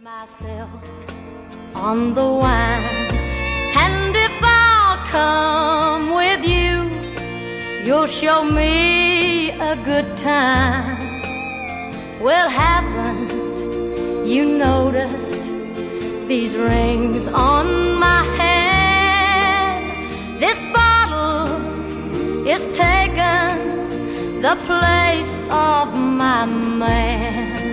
myself on the wine, and if I'll come with you, you'll show me a good time. Well, haven't you noticed these rings on my hand? This bottle is taking the place of my man.